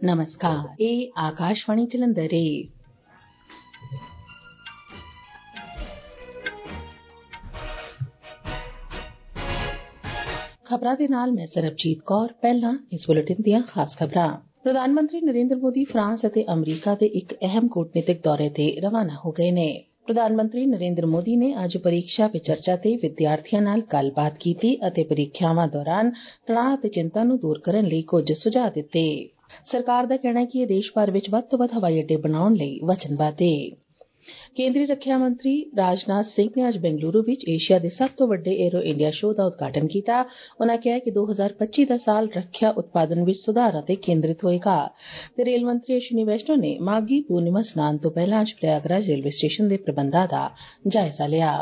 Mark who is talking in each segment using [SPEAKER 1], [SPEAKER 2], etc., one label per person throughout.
[SPEAKER 1] नमस्कार, ਇਹ ਆਕਾਸ਼ਵਾਣੀ ਜਲੰਧਰ ਹੈ। ਖਬਰਾਂ ਦੇ ਨਾਲ ਮੈਂ ਸਰਬਜੀਤ ਕੌਰ। ਪਹਿਲਾਂ ਇਸ ਬੁਲੇਟਿਨ ਦੀਆਂ ਖਾਸ ਖਬਰਾਂ। ਪ੍ਰਧਾਨ ਮੰਤਰੀ ਨਰਿੰਦਰ ਮੋਦੀ ਫਰਾਂਸ ਅਤੇ ਅਮਰੀਕਾ ਦੇ ਇੱਕ ਅਹਿਮ ਕੂਟਨੀਤਿਕ ਦੌਰੇ ਤੇ ਰਵਾਨਾ ਹੋ ਗਏ ਨੇ। ਪ੍ਰਧਾਨ ਮੰਤਰੀ ਨਰਿੰਦਰ ਮੋਦੀ ਨੇ ਅੱਜ ਪਰੀਖਿਆ ਪੇ ਚਰਚਾ ਤੇ ਵਿਦਿਆਰਥੀਆਂ ਨਾਲ ਗੱਲਬਾਤ ਕੀਤੀ ਅਤੇ ਪਰੀਖਿਆਵਾਂ ਦੌਰਾਨ ਤਣਾਅ ਅਤੇ ਚਿੰਤਾ ਨੂੰ ਦੂਰ ਕਰਨ ਲਈ ਕੁਝ ਸੁਝਾਅ ਦਿੱਤੇ। ਸਰਕਾਰ ਦਾ ਕਹਿਣਾ ਹੈ ਕਿ ਇਹ ਦੇਸ਼ ਭਰ ਵਿੱਚ ਵੱਧ ਤੋਂ ਵੱਧ ਹਵਾਈ ਅੱਡੇ ਬਣਾਉਣ ਲਈ ਵਚਨਬੱਧ ਹੈ। ਕੇਂਦਰੀ ਰੱਖਿਆ ਮੰਤਰੀ ਰਾਜਨਾਥ ਸਿੰਘ ਨੇ ਅੱਜ ਬੈਂਗਲੁਰੂ ਵਿੱਚ ਏਸ਼ੀਆ ਦੇ ਸਭ ਤੋਂ ਵੱਡੇ ਏਰੋ ਇੰਡੀਆ ਸ਼ੋਅ ਦਾ ਉਦਘਾਟਨ ਕੀਤਾ। ਉਨ੍ਹਾਂ ਕਿਹਾ ਕਿ 2025 ਦਾ ਸਾਲ ਰੱਖਿਆ ਉਤਪਾਦਨ ਵਿੱਚ ਸੁਧਾਰਾਂ ਤੇ ਕੇਂਦਰਿਤ ਹੋਏਗਾ। ਤੇ ਰੇਲ ਮੰਤਰੀ ਅਸ਼ਵਨੀ ਵੈਸ਼ਨੋ ਨੇ ਮਾਘੀ ਪੂਰਨਿਮਾ ਸਨਾਨ ਤੋਂ ਪਹਿਲਾਂ ਅੱਜ ਪ੍ਰਯਾਗਰਾਜ ਰੇਲਵੇ ਸਟੇਸ਼ਨ ਦੇ ਪ੍ਰਬੰਧਾਂ ਦਾ ਜਾਇਜ਼ਾ ਲਿਆ।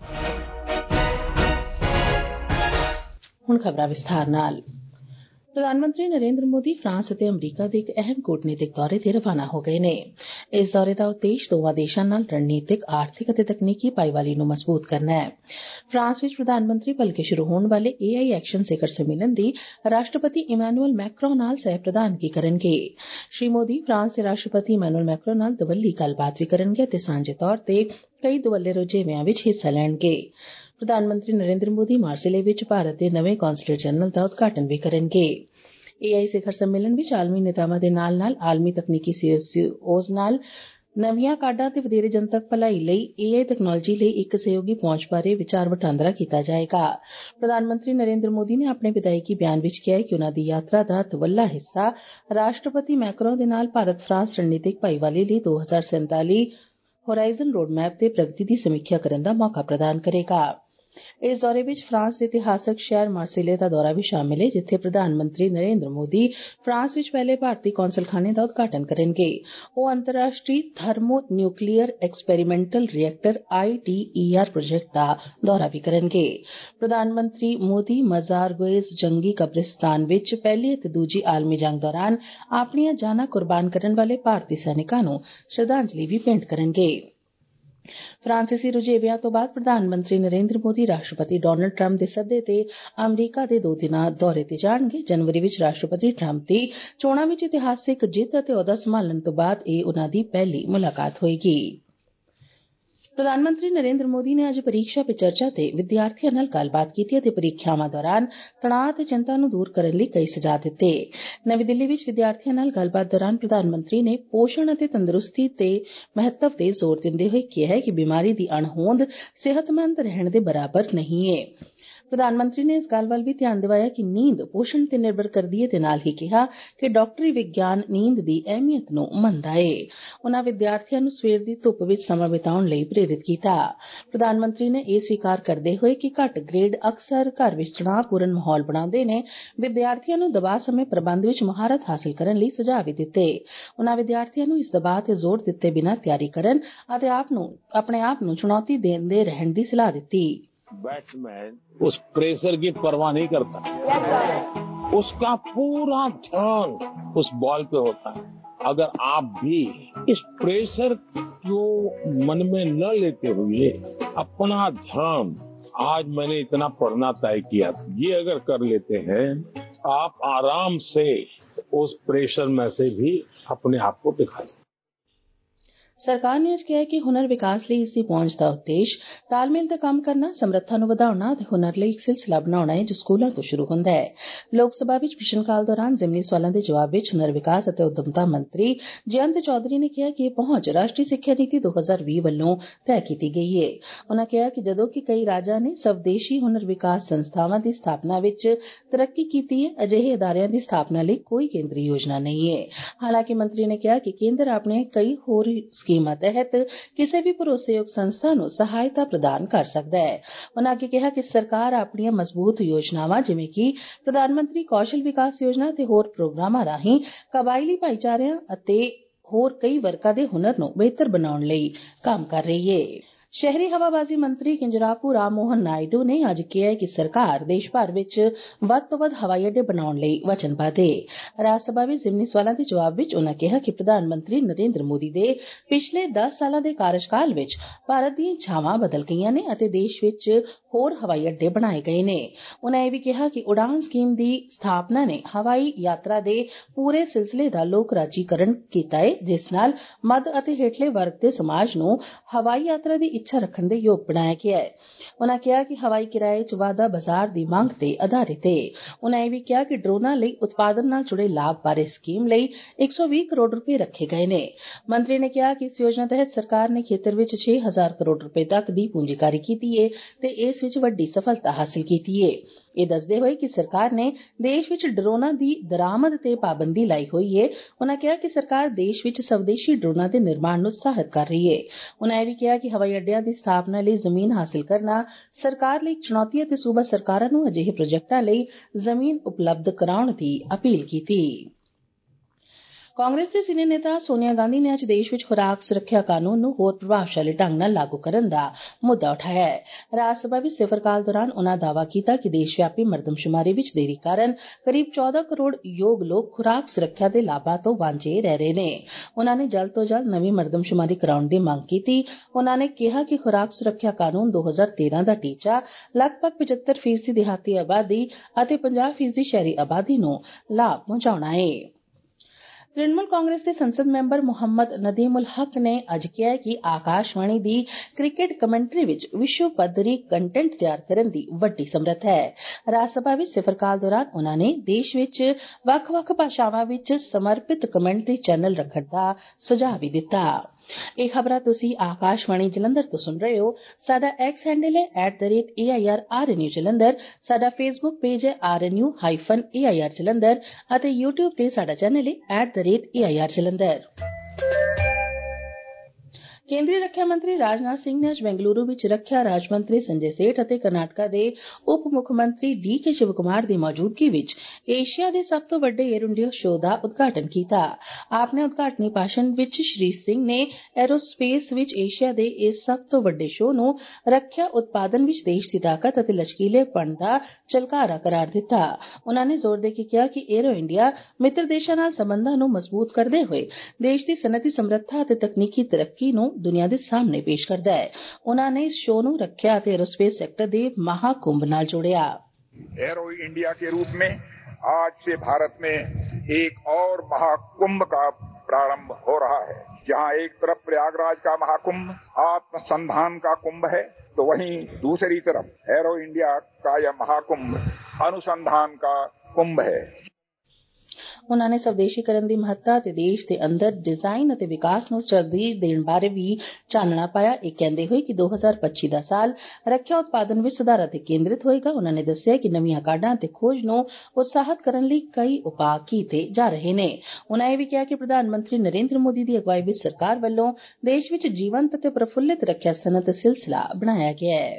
[SPEAKER 1] ਹੁਣ ਖਬਰਾਂ ਵਿਸਥਾਰ ਨਾਲ। ਪ੍ਰਧਾਨ ਮੰਤਰੀ ਨਰਿੰਦਰ ਮੋਦੀ ਫਰਾਂਸ ਅਤੇ ਅਮਰੀਕਾ ਦੇ ਇੱਕ ਅਹਿਮ ਕੂਟਨੀਤਿਕ ਦੌਰੇ ਤੇ ਰਵਾਨਾ ਹੋ ਗਏ ਨੇ। ਇਸ ਦੌਰੇ ਦਾ ਉਦੇਸ਼ ਦੋਵਾਂ ਦੇਸ਼ਾਂ ਨਾਲ ਰਣਨੀਤਿਕ, ਆਰਥਿਕ ਅਤੇ ਤਕਨੀਕੀ ਭਾਈਵਾਲੀ ਨੂੰ ਮਜ਼ਬੂਤ ਕਰਨਾ ਹੈ। ਫਰਾਂਸ ਵਿੱਚ ਪ੍ਰਧਾਨ ਮੰਤਰੀ ਭਲਕੇ ਸ਼ੁਰੂ ਹੋਣ ਵਾਲੇ AI ਐਕਸ਼ਨ ਸਿਖਰ ਸੰਮੇਲਨ ਦੀ ਰਾਸ਼ਟਰਪਤੀ ਇਮੈਨੂਅਲ ਮੈਕਰੋਂ ਨਾਲ ਸਹਿ ਪ੍ਰਧਾਨਗੀ ਕਰਨਗੇ। ਸ਼੍ਰੀ ਮੋਦੀ ਫਰਾਂਸ ਦੇ ਰਾਸ਼ਟਰਪਤੀ ਇਮੈਨੂਅਲ ਮੈਕਰੋਂ ਨਾਲ ਦੁਵੱਲੀ ਗੱਲਬਾਤ ਵੀ ਕਰਨਗੇ ਅਤੇ ਸਾਂਝੇ ਤੌਰ ਤੇ ਕਈ ਦੁਵੱਲੇ ਰੁਝੇਵਿਆਂ ਵਿੱਚ ਹਿੱਸਾ ਲੈਣਗੇ। ਪ੍ਰਧਾਨ ਮੰਤਰੀ ਨਰਿੰਦਰ ਮੋਦੀ ਮਾਰਸੇਲੇ ਵਿੱਚ ਭਾਰਤ ਦੇ ਨਵੇਂ ਕੌਂਸਲੇਟ ਜਨਰਲ ਦਾ ਉਦਘਾਟਨ ਵੀ ਕਰਨਗੇ। AI ਸਿਖਰ ਸੰਮੇਲਨ ਵਿੱਚ ਆਲਮੀ ਨੇਤਾਵਾਂ ਦੇ ਨਾਲ-ਨਾਲ ਆਲਮੀ ਤਕਨੀਕੀ CEOs ਨਾਲ ਨਵੀਆਂ ਕਾਢਾਂ ਤੇ ਵਧੇਰੇ ਜਨਤਕ ਭਲਾਈ ਲਈ AI ਤਕਨਾਲੋਜੀ ਲਈ ਇੱਕ ਸਹਿਯੋਗੀ ਪਹੁੰਚ ਬਾਰੇ ਵਿਚਾਰ ਵਟਾਂਦਰਾ ਕੀਤਾ ਜਾਏਗਾ। ਪ੍ਰਧਾਨ ਮੰਤਰੀ ਨਰਿੰਦਰ ਮੋਦੀ ਨੇ ਆਪਣੇ ਵਿਦਾਇਗੀ ਬਿਆਨ ਵਿੱਚ ਕਿਹਾ ਕਿ ਉਨ੍ਹਾਂ ਦੀ ਯਾਤਰਾ ਦਾ ਦੁਵੱਲਾ ਹਿੱਸਾ ਰਾਸ਼ਟਰਪਤੀ ਮੈਕਰੋਂ ਦੇ ਨਾਲ ਭਾਰਤ-ਫਰਾਂਸ ਰਣਨੀਤਿਕ ਭਾਈਵਾਲੀ ਲਈ 2047 ਹੋਰਾਈਜ਼ਨ ਰੋਡਮੈਪ ਤੇ ਪ੍ਰਗਤੀ ਦੀ ਸਮੀਖਿਆ ਕਰਨ ਦਾ ਮੌਕਾ ਪ੍ਰਦਾਨ ਕਰੇਗਾ। ਇਸ ਦੌਰੇ ਵਿੱਚ ਫਰਾਂਸ ਦੇ ਇਤਿਹਾਸਕ ਸ਼ਹਿਰ ਮਾਰਸੇਲੇ ਦਾ ਦੌਰਾ ਵੀ ਸ਼ਾਮਿਲ ਹੈ, ਜਿੱਥੇ ਪ੍ਰਧਾਨ ਮੰਤਰੀ ਨਰਿੰਦਰ ਮੋਦੀ ਫਰਾਂਸ ਵਿੱਚ ਪਹਿਲੇ ਭਾਰਤੀ ਕੌਂਸਲਖਾਨੇ ਦਾ ਉਦਘਾਟਨ ਕਰਨਗੇ। ਉਹ ਅੰਤਰਰਾਸ਼ਟਰੀ thermo nuclear experimental reactor ITER project ਦਾ ਦੌਰਾ ਵੀ ਕਰਨਗੇ। ਪ੍ਰਧਾਨ ਮੰਤਰੀ ਮੋਦੀ ਮਜ਼ਾਰ-ਗੁਏਜ਼ ਜੰਗੀ ਕਬਰਿਸਤਾਨ ਵਿੱਚ ਪਹਿਲੀ ਅਤੇ ਦੂਜੀ ਆਲਮੀ ਜੰਗ ਦੌਰਾਨ ਆਪਣੀਆਂ ਜਾਨਾਂ ਕੁਰਬਾਨ ਕਰਨ ਵਾਲੇ ਭਾਰਤੀ ਸੈਨਿਕਾਂ ਨੂੰ ਸ਼ਰਧਾਂਜਲੀ ਵੀ ਭੇਂਟ ਕਰਨਗੇ। ਫਰਾਂਸੀਸੀ ਰੁਝੇਵਿਆਂ ਤੋਂ ਬਾਅਦ ਪ੍ਰਧਾਨ ਮੰਤਰੀ ਨਰਿੰਦਰ ਮੋਦੀ ਰਾਸ਼ਟਰਪਤੀ ਡੋਨਾਲਡ ਟਰੰਪ ਦੇ ਸੱਦੇ ਤੇ ਅਮਰੀਕਾ ਦੇ 2 ਦਿਨਾਂ ਦੌਰੇ ਤੇ ਜਾਣਗੇ। ਜਨਵਰੀ ਵਿੱਚ ਰਾਸ਼ਟਰਪਤੀ ਟਰੰਪ ਦੀ ਚੋਣਾਂ ਵਿੱਚ ਇਤਿਹਾਸਿਕ ਜਿੱਤ ਅਤੇ ਅਹੁਦਾ ਸੰਭਾਲਣ ਤੋਂ ਬਾਅਦ ਇਹ ਉਨ੍ਹਾਂ ਦੀ ਪਹਿਲੀ ਮੁਲਾਕਾਤ ਹੋਏਗੀ। ਪ੍ਰਧਾਨ ਮੰਤਰੀ ਨਰਿੰਦਰ ਮੋਦੀ ਨੇ ਅੱਜ ਪਰੀਖਿਆ ਪੇ ਚਰਚਾ ਤੇ ਵਿਦਿਆਰਥੀਆਂ ਨਾਲ ਗੱਲਬਾਤ ਕੀਤੀ ਅਤੇ ਪਰੀਖਿਆਵਾਂ ਦੌਰਾਨ ਤਣਾਅ ਅਤੇ ਚਿੰਤਾ ਨੂੰ ਦੂਰ ਕਰਨ ਲਈ ਕਈ ਸੁਝਾਅ ਦਿੱਤੇ। ਨਵੀਂ ਦਿੱਲੀ ਵਿੱਚ ਵਿਦਿਆਰਥੀਆਂ ਨਾਲ ਗੱਲਬਾਤ ਦੌਰਾਨ ਪ੍ਰਧਾਨ ਮੰਤਰੀ ਨੇ ਪੋਸ਼ਣ ਅਤੇ ਤੰਦਰੁਸਤੀ ਦੇ ਮਹੱਤਵ ਤੇ ਜ਼ੋਰ ਦਿੰਦੇ ਹੋਏ ਕਿਹਾ ਕਿ ਬਿਮਾਰੀ ਦੀ ਅਣਹੋਂਦ ਸਿਹਤਮੰਦ ਰਹਿਣ ਦੇ ਬਰਾਬਰ ਨਹੀਂ ਹੈ। ਪ੍ਰਧਾਨ ਮੰਤਰੀ ਨੇ ਇਸ ਗੱਲ ਵੱਲ ਵੀ ਧਿਆਨ ਦਿਵਾਇਆ ਕਿ ਨੀਂਦ ਪੋਸ਼ਣ ਤੇ ਨਿਰਭਰ ਕਰਦੀ ਹੈ ਤੇ ਨਾਲ ਹੀ ਕਿਹਾ ਕਿ ਡਾਕਟਰੀ ਵਿਗਿਆਨ ਨੀਂਦ ਦੀ ਅਹਿਮੀਅਤ ਨੂੰ ਮੰਨਦਾ ਹੈ। ਉਨ੍ਹਾਂ ਵਿਦਿਆਰਥੀਆਂ ਨੂੰ ਸਵੇਰ ਦੀ ਧੁੱਪ ਵਿੱਚ ਸਮਾਂ ਬਿਤਾਉਣ ਲਈ ਪ੍ਰੇਰਿਤ ਕੀਤਾ। ਪ੍ਰਧਾਨ ਮੰਤਰੀ ਨੇ ਇਹ ਸਵੀਕਾਰ ਕਰਦੇ ਹੋਏ ਕਿ ਘੱਟ ਗ੍ਰੇਡ ਅਕਸਰ ਘਰ ਵਿੱਚ ਤਣਾਅਪੂਰਨ ਮਾਹੌਲ ਬਣਾਉਂਦੇ ਨੇ, ਵਿਦਿਆਰਥੀਆਂ ਨੂੰ ਦਬਾਅ ਸਮੇਂ ਪ੍ਰਬੰਧ ਵਿੱਚ ਮਹਾਰਤ ਹਾਸਲ ਕਰਨ ਲਈ ਸੁਝਾਅ ਵੀ ਦਿੱਤੇ। ਉਨ੍ਹਾਂ ਵਿਦਿਆਰਥੀਆਂ ਨੂੰ ਇਸ ਦਬਾਅ ਤੇ ਜ਼ੋਰ ਦਿੱਤੇ ਬਿਨਾਂ ਤਿਆਰੀ ਕਰਨ ਅਤੇ ਆਪਣੇ ਆਪ ਨੂੰ ਚੁਣੌਤੀ ਦੇਂਦੇ ਰਹਿਣ ਦੀ ਸਲਾਹ ਦਿੱਤੀ।
[SPEAKER 2] बैट्समैन उस प्रेशर की परवाह नहीं करता। उसका पूरा ध्यान उस बॉल पे होता है। अगर आप भी इस प्रेशर को मन में न लेते हुए अपना ध्यान, आज मैंने इतना पढ़ना तय किया, ये अगर कर लेते हैं, आप आराम से उस प्रेशर में से भी अपने आप को दिखा सकते।
[SPEAKER 1] ਸਰਕਾਰ ਨੇ ਅੱਜ ਕਿਹਾ ਕਿ ਹੁਨਰ ਵਿਕਾਸ ਲਈ ਇਸ ਦੀ ਪਹੁੰਚ ਦਾ ਉਦੇਸ਼ ਤਾਲਮੇਲ ਤੇ ਕੰਮ ਕਰਨਾ, ਸਮਰੱਥਾ ਨੂੰ ਵਧਾਉਣਾ ਅਤੇ ਹੁਨਰ ਲਈ ਇੱਕ ਸਿਲਸਿਲਾ ਬਣਾਉਣਾ ਹੈ ਜੋ ਸਕੂਲਾਂ ਤੋਂ ਸ਼ੁਰੂ ਹੁੰਦਾ ਹੈ। ਲੋਕ ਸਭਾ ਵਿੱਚ ਪ੍ਰਸ਼ਨ ਕਾਲ ਦੌਰਾਨ ਜ਼ਿਮਨੀ ਸਵਾਲਾਂ ਦੇ ਜਵਾਬ ਵਿੱਚ ਹੁਨਰ ਵਿਕਾਸ ਅਤੇ ਉੱਦਮਤਾ ਮੰਤਰੀ ਜਯੰਤ ਚੌਧਰੀ ਨੇ ਕਿਹਾ ਕਿ ਇਹ ਪਹੁੰਚ ਰਾਸ਼ਟਰੀ ਸਿੱਖਿਆ ਨੀਤੀ 2020 ਵੱਲੋਂ ਤੈਅ ਕੀਤੀ ਗਈ ਹੈ। ਉਨ੍ਹਾਂ ਕਿਹਾ ਕਿ ਜਦੋਂ ਕਿ ਕਈ ਰਾਜਾਂ ਨੇ ਸਵਦੇਸ਼ੀ ਹੁਨਰ ਵਿਕਾਸ ਸੰਸਥਾਵਾਂ ਦੀ ਸਥਾਪਨਾ ਵਿੱਚ ਤਰੱਕੀ ਕੀਤੀ ਹੈ, ਅਜਿਹੇ ਅਦਾਰਿਆਂ ਦੀ ਸਥਾਪਨਾ ਲਈ ਕੋਈ ਕੇਂਦਰੀ ਯੋਜਨਾ ਨਹੀਂ ਹੈ। ਹਾਲਾਂਕਿ ਮੰਤਰੀ ਨੇ ਕਿਹਾ ਕਿ ਕੇਂਦਰ ਆਪਣੇ ਕਈ ਹੋਰ ਸਕੀਮਾਂ ਤਹਿਤ ਕਿਸੇ ਵੀ ਭਰੋਸੇਯੋਗ ਸੰਸਥਾ ਨੂੰ ਸਹਾਇਤਾ ਪ੍ਰਦਾਨ ਕਰ ਸਕਦਾ ਹੈ। ਉਨ੍ਹਾਂ ਅੱਗੇ ਕਿਹਾ ਕਿ ਸਰਕਾਰ ਆਪਣੀਆਂ ਮਜ਼ਬੂਤ ਯੋਜਨਾਵਾਂ ਜਿਵੇਂ ਕਿ ਪ੍ਰਧਾਨ ਮੰਤਰੀ ਕੌਸ਼ਲ ਵਿਕਾਸ ਯੋਜਨਾ ਅਤੇ ਹੋਰ ਪ੍ਰੋਗਰਾਮਾਂ ਰਾਹੀਂ ਕਬਾਇਲੀ ਭਾਈਚਾਰਿਆਂ ਅਤੇ ਹੋਰ ਕਈ ਵਰਗਾਂ ਦੇ ਹੁਨਰ ਨੂੰ ਬਿਹਤਰ ਬਣਾਉਣ ਲਈ ਕੰਮ ਕਰ ਰਹੀ ਹੈ। शहरी हवाबाजी मंत्री किंजरापू राम मोहन नायडू ने ਅੱਜ ਕਿਹਾ ਕਿ ਸਰਕਾਰ ਦੇਸ਼ ਭਰ ਵਿੱਚ ਵੱਧ ਤੋਂ ਵੱਧ ਹਵਾਈ ਅੱਡੇ ਬਣਾਉਣ ਲਈ ਵਚਨਬੱਧ ਹੈ। ਰਾਜ ਸਭਾ ਵਿੱਚ ਜ਼ਿਮਨੀ ਸਵਾਲਾਂ ਦੇ ਜਵਾਬ ਵਿੱਚ ਉਨ੍ਹਾਂ ਕਿਹਾ ਕਿ ਪ੍ਰਧਾਨ ਮੰਤਰੀ ਨਰਿੰਦਰ ਮੋਦੀ ਦੇ ਪਿਛਲੇ 10 ਸਾਲਾਂ ਦੇ ਕਾਰਜਕਾਲ ਵਿੱਚ ਭਾਰਤ ਦੀਆਂ ਛਾਵਾਂ ਬਦਲ ਗਈਆਂ ਨੇ ਅਤੇ ਦੇਸ਼ ਵਿੱਚ ਹੋਰ ਹਵਾਈ ਅੱਡੇ ਬਣਾਏ ਗਏ ਨੇ। ਉਨ੍ਹਾਂ ਇਹ ਵੀ ਕਿਹਾ ਕਿ ਉਡਾਨ ਸਕੀਮ ਦੀ ਸਥਾਪਨਾ ਨੇ ਹਵਾਈ ਯਾਤਰਾ ਦੇ ਪੂਰੇ ਸਿਲਸਿਲੇ ਦਾ ਲੋਕ ਰਾਜੀਕਰਨ ਕੀਤਾ ਹੈ, ਜਿਸ ਨਾਲ ਮੱਧ ਅਤੇ ਹੇਠਲੇ ਵਰਗ ਦੇ ਸਮਾਜ ਨੂੰ ਹਵਾਈ ਯਾਤਰਾ ਦੀ ਇੱਛਾ ਰੱਖਣ ਦੇ ਯੋਗ ਬਣਾਇਆ ਗਿਆ ਹੈ। ਉਨ੍ਹਾਂ ਕਿਹਾ ਕਿ ਹਵਾਈ ਕਿਰਾਏ 'ਚ ਵਾਧਾ ਬਾਜ਼ਾਰ ਦੀ ਮੰਗ ਤੇ ਆਧਾਰਿਤ ਹੈ। ਉਨ੍ਹਾਂ ਇਹ ਵੀ ਕਿਹਾ ਕਿ ਡਰੋਨਾਂ ਲਈ ਉਤਪਾਦਨ ਨਾਲ ਜੁੜੇ ਲਾਭ ਬਾਰੇ ਸਕੀਮ ਲਈ 120 ਕਰੋੜ ਰੁਪਏ ਰੱਖੇ ਗਏ ਨੇ। ਮੰਤਰੀ ਨੇ ਕਿਹਾ ਕਿ ਇਸ ਯੋਜਨਾ ਤਹਿਤ ਸਰਕਾਰ ਨੇ ਖੇਤਰ ਵਿੱਚ 6000 ਕਰੋੜ ਰੁਪਏ ਤੱਕ ਦੀ ਪੂੰਜੀਕਾਰੀ ਕੀਤੀ ਹੈ ਤੇ ਇਸ ਵਿੱਚ ਵੱਡੀ ਸਫਲਤਾ ਹਾਸਲ ਕੀਤੀ ਹੈ। ਇਹ ਦੱਸਦੇ ਹੋਏ ਕਿ ਸਰਕਾਰ ਨੇ ਦੇਸ਼ ਵਿੱਚ ਡਰੋਨਾਂ ਦੀ ਦਰਾਮਦ ਤੇ ਪਾਬੰਦੀ ਲਾਈ ਹੋਈ ਹੈ। ਉਨ੍ਹਾਂ ਕਿਹਾ ਕਿ ਸਰਕਾਰ ਦੇਸ਼ ਵਿੱਚ ਸਵਦੇਸ਼ੀ ਡਰੋਨਾਂ ਦੇ ਨਿਰਮਾਣ ਨੂੰ ਉਤਸ਼ਾਹਿਤ ਕਰ ਰਹੀ ਹੈ। ਉਨ੍ਹਾਂ ਇਹ ਵੀ ਕਿਹਾ ਕਿ ਹਵਾਈ ਅੱਡਿਆਂ ਦੀ ਸਥਾਪਨਾ ਲਈ ਜ਼ਮੀਨ ਹਾਸਲ ਕਰਨਾ ਸਰਕਾਰ ਲਈ ਚੁਣੌਤੀ ਹੈ ਤੇ ਸੂਬਾ ਸਰਕਾਰਾਂ ਨੂੰ ਅਜਿਹੇ ਪ੍ਰੋਜੈਕਟਾਂ ਲਈ ਜ਼ਮੀਨ ਉਪਲਬਧ ਕਰਾਉਣ ਦੀ ਅਪੀਲ ਕੀਤੀ। ਕਾਂਗਰਸ ਦੇ ਸੀਨੀਅਰ ਨੇਤਾ ਸੋਨੀਆ ਗਾਂਧੀ ਨੇ ਅੱਜ ਦੇਸ਼ ਵਿੱਚ ਖੁਰਾਕ ਸੁਰੱਖਿਆ ਕਾਨੂੰਨ ਨੂੰ ਹੋਰ ਪ੍ਰਭਾਵਸ਼ਾਲੀ ਢੰਗ ਨਾਲ ਲਾਗੂ ਕਰਨ ਦਾ ਮੁੱਦਾ ਉਠਾਇਆ ਹੈ। ਰਾਜ ਸਭਾ ਵਿੱਚ ਸਿਫਰ ਕਾਲ ਦੌਰਾਨ ਉਨ੍ਹਾਂ ਦਾਅਵਾ ਕੀਤਾ ਕਿ ਦੇਸ਼ ਵਿਆਪੀ ਮਰਦਮਸ਼ੁਮਾਰੀ ਵਿੱਚ ਦੇਰੀ ਕਾਰਨ ਕਰੀਬ 14 ਕਰੋੜ ਯੋਗ ਲੋਕ ਖੁਰਾਕ ਸੁਰੱਖਿਆ ਦੇ ਲਾਭਾਂ ਤੋਂ ਵਾਂਝੇ ਰਹਿ ਰਹੇ ਨੇ। ਉਨ੍ਹਾਂ ਨੇ ਜਲਦ ਤੋਂ ਜਲਦ ਨਵੀਂ ਮਰਦਮਸ਼ੁਮਾਰੀ ਕਰਾਉਣ ਦੀ ਮੰਗ ਕੀਤੀ। ਉਨ੍ਹਾਂ ਨੇ ਕਿਹਾ ਕਿ ਖੁਰਾਕ ਸੁਰੱਖਿਆ ਕਾਨੂੰਨ 2013 ਦਾ ਟੀਚਾ ਲਗਭਗ 75% ਦਿਹਾਤੀ ਆਬਾਦੀ ਅਤੇ 50% ਸ਼ਹਿਰੀ ਆਬਾਦੀ ਨੂੰ ਲਾਭ ਪਹੁੰਚਾਉਣਾ ਹੈ। तृणमूल कांग्रेस के संसद मैंबर मुहम्मद नदीम उल हक ने अज कहा कि आकाशवाणी दी क्रिकेट कमेंटरी विच विश्व पद्धरी कंटेंट तैयार करने दी वड्डी समर्थ है। राज सभा विच सिफर काल दौरान उन्होंने देश विच वख-वख भाषावां विच समर्पित कमेंटरी चैनल रखण दा सुझाव भी दिता। ਇਹ ਖਬਰਾਂ ਤੁਸੀਂ ਆਕਾਸ਼ਵਾਣੀ ਜਲੰਧਰ ਤੋਂ ਸੁਣ ਰਹੇ ਹੋ। ਸਾਡਾ ਐਕਸ ਹੈਂਡਲ ਹੈ @AIRRNU ਜਲੰਧਰ। ਸਾਡਾ ਫੇਸਬੁੱਕ ਪੇਜ ਹੈ RNU-AIR ਜਲੰਧਰ ਅਤੇ YouTube ਤੇ ਸਾਡਾ ਚੈਨਲ ਹੈ @AIR ਜਲੰਧਰ। ਕੇਂਦਰੀ ਰੱਖਿਆ ਮੰਤਰੀ ਰਾਜਨਾਥ ਸਿੰਘ ਨੇ ਅੱਜ ਬੈਂਗਲੁਰੂ ਵਿੱਚ ਰੱਖਿਆ ਰਾਜ ਮੰਤਰੀ ਸੰਜੇ ਸੇਠ ਅਤੇ ਕਰਨਾਟਕਾ ਦੇ ਉਪ ਮੁੱਖ ਮੰਤਰੀ DK ਸ਼ਿਵ ਕੁਮਾਰ ਦੀ ਮੌਜੂਦਗੀ ਵਿੱਚ ਏਸ਼ੀਆ ਦੇ ਸਭ ਤੋਂ ਵੱਡੇ ਏਅਰ ਇੰਡੀਆ ਸ਼ੋਅ ਦਾ ਉਦਘਾਟਨ ਕੀਤਾ। ਆਪਣੇ ਉਦਘਾਟਨੀ ਭਾਸ਼ਣ ਵਿੱਚ ਸ਼੍ਰੀ ਸਿੰਘ ਨੇ ਐਰੋਸਪੇਸ ਵਿੱਚ ਏਸ਼ੀਆ ਦੇ ਇਸ ਸਭ ਤੋਂ ਵੱਡੇ ਸ਼ੋਅ ਨੂੰ ਰੱਖਿਆ ਉਤਪਾਦਨ ਵਿੱਚ ਦੇਸ਼ ਦੀ ਤਾਕਤ ਅਤੇ ਲਚਕੀਲੇਪਣ ਦਾ ਝਲਕਾਰਾ ਕਰਾਰ ਦਿੱਤਾ। ਉਨ੍ਹਾਂ ਨੇ ਜ਼ੋਰ ਦੇ ਕੇ ਕਿਹਾ ਕਿ ਏਰੋ ਇੰਡੀਆ ਮਿੱਤਰ ਦੇਸ਼ਾਂ ਨਾਲ ਸੰਬੰਧਾਂ ਨੂੰ ਮਜ਼ਬੂਤ ਕਰਦੇ ਹੋਏ ਦੇਸ਼ ਦੀ ਸਨਅਤੀ ਸਮਰੱਥਾ ਅਤੇ ਤਕਨੀਕੀ ਤਰੱਕੀ ਨੂੰ दुनिया के सामने पेश करता है। उन्होंने इस शो ਨੂੰ ਰੱਖਿਆ ਅਤੇ एरोस्पेस सेक्टर ਦੇ महाकुंभ ਨਾਲ जोड़िया।
[SPEAKER 3] एरो इंडिया के रूप में आज से भारत में एक और महाकुंभ का प्रारंभ हो रहा है, जहां एक तरफ प्रयागराज का महाकुंभ आत्मसंधान का कुंभ है, तो वहीं दूसरी तरफ एरो इंडिया का यह महाकुंभ अनुसंधान का कुंभ है।
[SPEAKER 1] उन्होंने ने स्वदेशीकरण की महत्ता ते देश के अंदर डिजाइन और विकास ਨੂੰ ਤਰਜੀਹ ਦੇਣ ਬਾਰੇ ਵੀ ਚਾਨਣਾ ਪਾਇਆ। ਇਹ ਕਹਿੰਦੇ ਹੋਏ ਕਿ 2025 ਦਾ ਸਾਲ ਰੱਖਿਆ ਉਤਪਾਦਨ ਵਿੱਚ ਸੁਧਾਰ ਤੇ ਕੇਂਦਰਿਤ ਹੋਏਗਾ। ਉਹਨਾਂ ਨੇ ਦੱਸਿਆ ਕਿ ਨਵੀਆਂ ਕਾਢਾਂ ਤੇ ਖੋਜ ਨੂੰ ਉਤਸ਼ਾਹਿਤ ਕਰਨ ਲਈ ਕਈ ਉਪਾਅ ਕੀਤੇ ਜਾ ਰਹੇ ਨੇ। ਉਹਨਾਂ ਇਹ ਵੀ ਕਿਹਾ ਕਿ ਪ੍ਰਧਾਨ ਮੰਤਰੀ ਨਰਿੰਦਰ ਮੋਦੀ ਦੀ ਅਗਵਾਈ ਵਿੱਚ ਸਰਕਾਰ ਵੱਲੋਂ ਦੇਸ਼ ਵਿੱਚ ਜੀਵੰਤ ਅਤੇ ਪ੍ਰਫੁੱਲਿਤ ਰੱਖਿਆ ਸਨਅਤ ਸਿਲਸਿਲਾ ਬਣਾਇਆ ਗਿਆ ਹੈ।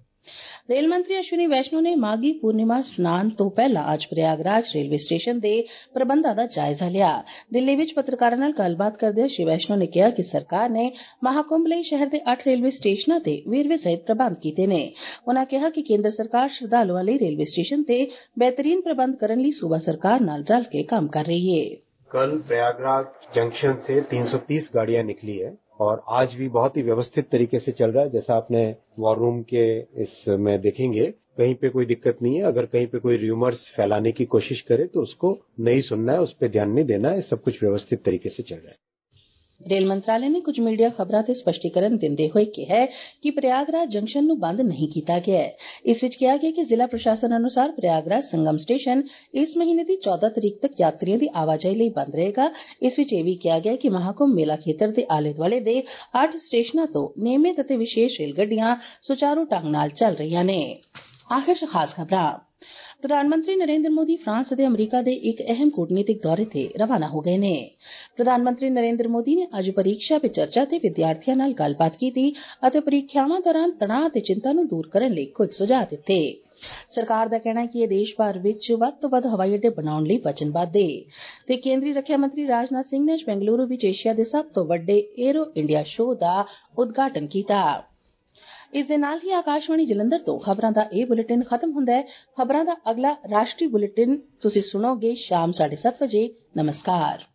[SPEAKER 1] रेल मंत्री अश्विनी वैष्णो ने माघी पूर्णिमा स्नान तो पहला आज प्रयागराज रेलवे स्टेशन के प्रबंधों का जायजा लिया। दिल्ली में पत्रकारों नाल गलबात करदे श्री वैष्णो ने कहा कि सरकार ने महाकुंभ लई शहर के 8 रेलवे स्टेशनों ते वेरवे सहित प्रबंध कीते ने। उन्होंने कहा कि केंद्र सरकार श्रद्धालुओं लई रेलवे स्टेशन ते बेहतरीन प्रबंध करने लई सूबा सरकार नाल रल के काम कर रही है।
[SPEAKER 4] कल प्रयागराज जंक्शन से 330 गाड़ियां निकली है और आज भी बहुत ही व्यवस्थित तरीके से चल रहा है। जैसा आपने वॉर रूम के इसमें देखेंगे, कहीं पे कोई दिक्कत नहीं है। अगर कहीं पे कोई र्यूमर्स फैलाने की कोशिश करे तो उसको नहीं सुनना है, उस पर ध्यान नहीं देना है। सब कुछ व्यवस्थित तरीके से चल रहा है।
[SPEAKER 1] रेल मंत्रालय ने कुछ मीडिया खबरों से स्पष्टीकरण देते हुए कहा है कि प्रयागराज जंक्शन ਨੂੰ ਬੰਦ नहीं किया गया है। इस विच कहा गया कि जिला प्रशासन अनुसार प्रयागराज संगम स्टेशन इस महीने की 14 तरीक तक यात्रियों की आवाजाही ਲਈ ਬੰਦ रहेगा। इस विच यह भी कहा गया कि महाकुंभ मेला खेतर के आले दुआले ਦੇ 8 स्टेशनों तो नियमित ਅਤੇ विशेष रेल ਗੱਡੀਆਂ सुचारू ढंग ਨਾਲ ਚੱਲ ਰਹੀਆਂ ਨੇ। आखिर खास खबरां। प्रधानमंत्री नरेंद्र मोदी फ्रांस और अमरीका के एक अहम कूटनीतिक दौरे से रवाना हो गए ने। प्रधानमंत्री नरेंद्र मोदी ने अज परीक्षा पे चर्चा ते विद्यार्थियों नाल गलबात की और परीक्षावां दौरान तनाव ते चिंता नूं दूर करने लई कुछ सुझाव दिते। सरकार का कहना है कि यह देश भर विच वध तों वध हवाई अड्डे बनाउण लई वचनबद्ध है ते केंद्रीय रक्षा मंत्री राजनाथ सिंह ने बेंगलुरु विच एशिया के सब तो वड्डे एरो इंडिया शो का उद्घाटन किया। ਇਸ ਦੇ ਨਾਲ ਹੀ ਆਕਾਸ਼ਵਾਣੀ ਜਲੰਧਰ ਤੋਂ ਖਬਰਾਂ ਦਾ ਇਹ ਬੁਲੇਟਿਨ ਖਤਮ ਹੁੰਦਾ ਹੈ। ਖਬਰਾਂ ਦਾ ਅਗਲਾ ਰਾਸ਼ਟਰੀ ਬੁਲੇਟਿਨ ਤੁਸੀਂ ਸੁਣੋਗੇ ਸ਼ਾਮ 7:30 ਵਜੇ। ਨਮਸਕਾਰ।